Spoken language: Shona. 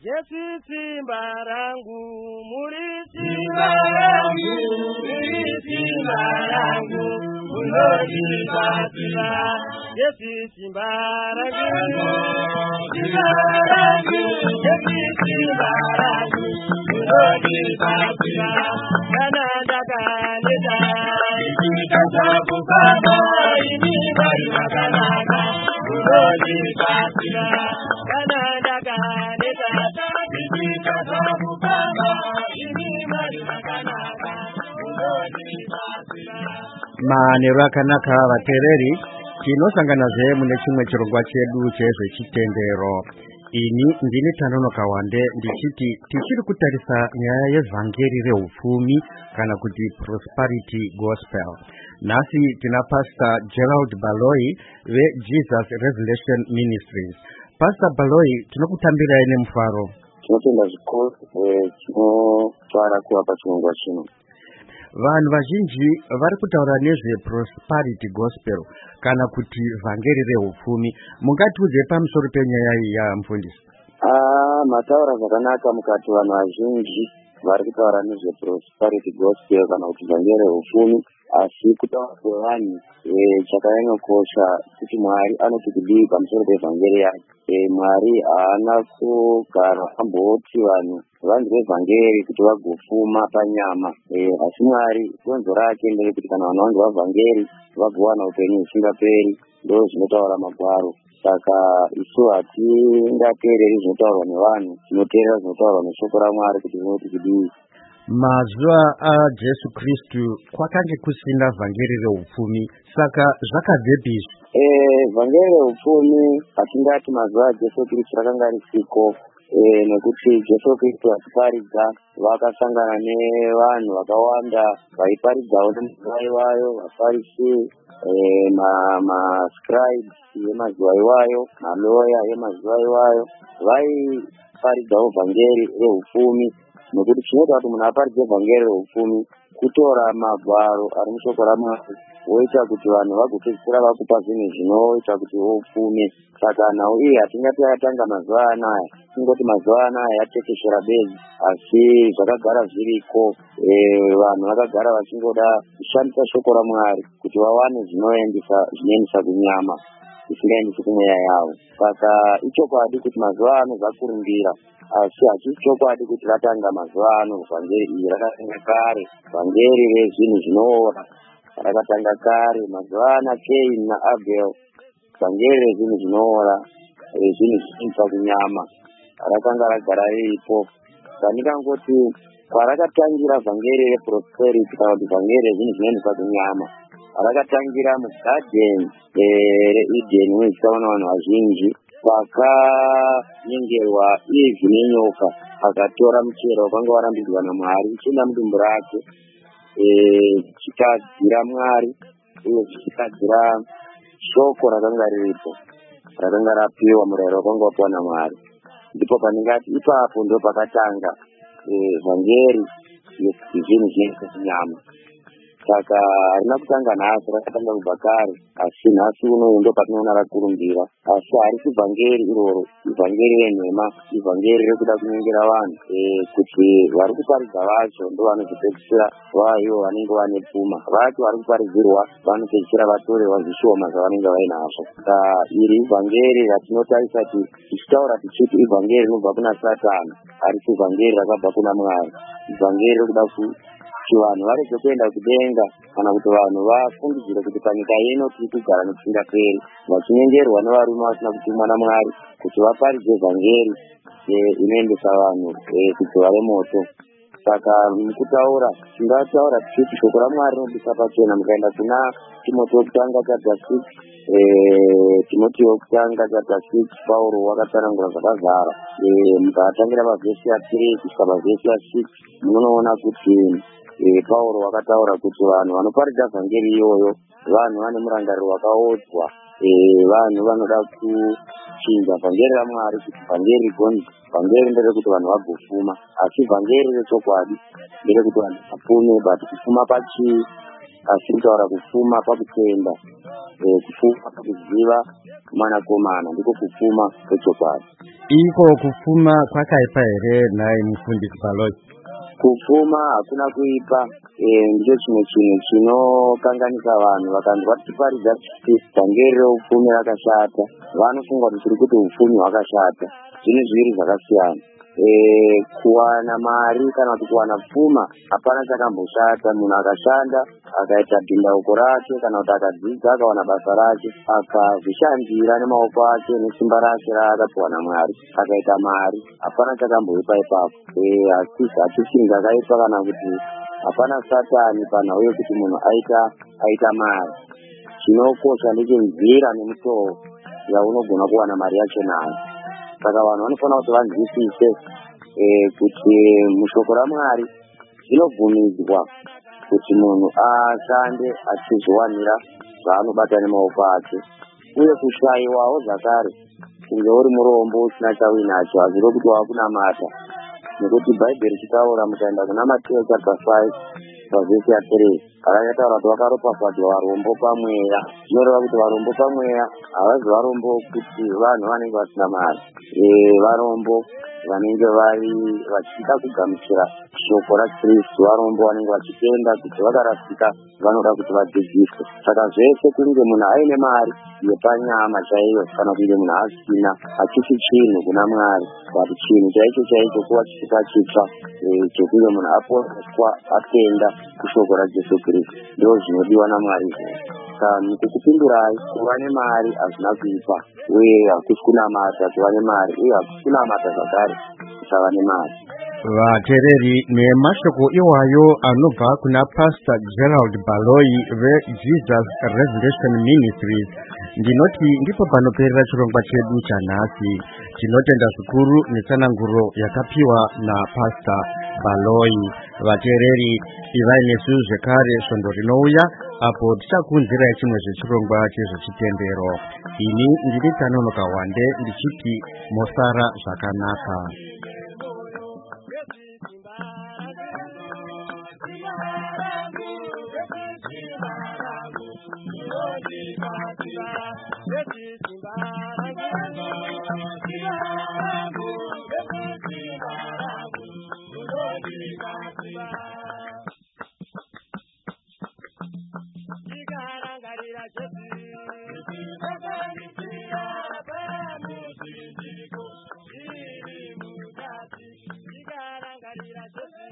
Yesu simba langu, muri simba langu, muri simba langu, munonipatia. Yesu simba langu, simba langu, Yesu simba langu, munonipatia. Kana ndakaneta, ikitabu kama ini bari makanaka, munonipatia. Kana ndakaneta, ikitabu kama ini bari makanaka, munonipatia. Manero akanaka vatereri tinosangana zemu nechimwe chirongwa chedu chezve chitendero. Ini ndini Tanono Kawande ndichiti tichiri kutarisa nyaya yevhangeri reupfumi kana kuti prosperity gospel. Nasi tina Pastor Gerald Baloi veJesus Revelation Ministries. Pastor Baloi, tinokutambirai nemufaro. Tinotenda zvikuru tinotwara kuwapa chirongwa chino. Vanhu vazhinji vari kutaura nezve prosperity gospel kana kuti vhangeri reupfumi. Mungatiudze pamusoro penyaya iyi mufundisi? Mataura zvakanaka mukati vanhu vazhinji vari kutaura nezve prosperity gospel kana kuti vhangeri reupfumi, asi kutaura kwevanhu chakanyanyokosha kuti Mwari anoti kudii pamusoro pevhangeri yake. Mwari haana kugara amboti vanhu vanzwe vhangeri kuti vagofuma panyama, asi Mwari gonzo rake nderekuti kana vanhu vanzwa vhangeri vagowana upenyu husingaperi. Ndo zvinotaura Magwaro. Saka isu hatingateereri zvinotaurwa nevanhu, tinoteerera zvinotaurwa neshoko raMwari kuti rinoti kudii. Mazuva aJesu Kristu kwakange kusina vhangeri reupfumi, saka zvakabvepi? Vhangeri reupfumi hatingati mazuva aJesu Kristu rakanga risiko, nekuti Jesu Kristu achiparidza vakasangana nevanhu vakawanda vaiparidzawo nemazuva iwayo, vaFarisi, mascribes yemazuva iwayo, maloya yemazuva iwayo vaiparidzawo vhangeri reupfumi. Nokuti chinoita kuti munhu aparidze vhangeri reupfumi kutora Magwaro ari mushoko raMwari woita kuti vanhu vagopedzisira vakupa zvinhu zvinoita kuti upfume. Saka nhau iyi hatingati yakatanga mazuva anaya, tingoti mazuva anaya yatekeshera bedzi, asi zvakagara zviriko. Vanhu vakagara vachingoda kushandisa shoko raMwari kuti vawane zvinoendesa kunyama isingaendesi kumweya yavo. Saka ichokwadi kuti mazuva ano zvakurumbira, asi hachisi chokwadi kuti ratanga mazuva ano. Vhangeri iyi rakatanga kare, vhangeri rezvinhu zvinoora rakatanga kare. Mazuva ano Cain naAbel, vhangeri rezvinhu zvinoora, rezvinhu zvinoendesa kunyama rakanga ragara riripo. Ndikangoti kwarakatangira vhangeri reprosperity kana kuti vhangeri rezvinhu zvinoendesa kunyama rakatangira mugarden reEden wezikaona vanhu vazhinji pakanyengerwa Eve nenyoka, akatora muchero wakanga warambidzwa naMwari uchienda mudumbu rake, chikadzira Mwari uye chikadzira shoko rakanga riripo, rakanga rapiwa murayiro wakanga wapiwa naMwari. Ndipo paningati ipapo ndo pakatanga vhangeri yezvinhu zvinoendesa kunyama. Saka harina kutanga nhasi, rakatanga kubva kare, asi nhasi unoyu ndo patinoona rakurumbira. Asi harisi vhangeri iroro, ivhangeri renhema, ivhangeri rekuda kunyengera vanhu kuti vari kuparidza vacho ndo vanozopedzisira vaivo vanenge vane pfuma, vacho vari kuparidzirwa vanopedzisira vatorerwa zvishoma zvavanenge vainazvo. Saka iri ivhangeri ratinotarisa tichitaura tichiti ivhangeri rinobva kuna Satani, harisi ivhangeri rakabva kuna Mwari. Ivhangeri rekuda kuti vanhu varege kuenda kudenga, kana kuti vanhu vafungidzire kuti panyika ino tiri kugara nekusingaperi, vachinyengerwa nevarume vasina kutumwa naMwari kuti vaparidze vhangeri inoendesa vanhu kudziva remoto. Saka mukutaura tingataura tichiti shoko raMwari rinobvisa pachena. Mukaenda kuna Timoteo kutanga chapter 6, Timoteo kutanga chapter 6, Pauro wakatsanangura zvakazara. Mukatangira pavhesi ya3 kusvika pavhesi ya6 munoona kuti Pauro wakataura kuti vanhu vanoparidza vhangeri iyoyo vanhu vane murangariro wakaodzwa. Vanhu vanoda kuchinja vhangeri raMwari kuti vhangeri rigonzi. Vhangeri nderekuti vanhu vagofuma, asi vhangeri rechokwadi nderekuti vanhu vapfume, but kufuma asi kutaura kupfuma pakutenda, kupfuma pakuziva mwanakomana ndiko kupfuma kwechokwadi. Iko kupfuma kwakaipa here naye mufundisi Baloyi? Kupfuma hakuna kuipa, ndicho chimwe chinhu chinokanganisa vanhu. Vakanzi vatiparidza tangeri reupfumi rakashata, vanofunga kuti tiri kuti upfumi hwakashata. Zvinhu zviviri zvakasiyana. Kuwana mari kana kuti kuwana pfuma hapana chakamboshata. Munhu akashanda akaita bhindauko rake kana kuti akadzidza akawana basa rake akazvishandira nemaoko ake nesimba rake raakapiwa naMwari akaita mari, hapana chakamboipa ipapo. Hatisinga akaipa kana kuti hapana satani panhau yekuti munhu aita mari. Chinokosha ndechenzira nemutoo yaunogona kuwana mari yacho nayo. Saka vanhu vanofanira kuti vanzwisise kuti mushoko raMwari zvinobvumidzwa kuti munhu ashande achizviwanira zvaanobata nemaoko ake, uye kushayiwawo zvakare kunge uri murombo usina chauinacho hazviro kuti wakunamata, nekuti Bhaibheri chitaura mukaenda kuna Mateo chapter 5 pavhesi ya 3 akataura kuti vakaropafadzwa varombo pamweya. Zvinoreva kuti varombo pamweya havazi varombo kuti vanhu vanenge vasina mari, varombo vanenge vachida kugamuchira shoko raKristu, varombo vanenge vachitenda kuti vakarasika vanoda kuti vadzidziswe. Saka zvese kunge munhu aine mari yepanyama chaiyo kana kunge munhu asina, hachisi chinhu kuna Mwari, kuti chinhu chaicho chaicho kuva chisika chitsva chekunge munhu aponeswa atenda kushoko raJesu Kristu. Ndizvo zvinodiwa naMwari. Kukupindurai, kuva nemari hazvina kuipa, uye hakusi kunamata kuva nemari, uye hakusi kunamata zvakare kusava nemari. Vateereri, nemashoko iwayo anobva kuna Pastor Gerald Baloyi veJesus Revelation Ministries, ndinoti ndipo panoperera chirongwa chedu chanhasi. Tinotenda zvikuru netsananguro yakapiwa naPastor Baloyi. Vateereri, ivai nesu zvekare svondo rinouya apo tichakunzirai chimwe zvechirongwa chezvechitendero. Ini ndiri Tanonoka Wande ndichiti mosara zvakanaka. Just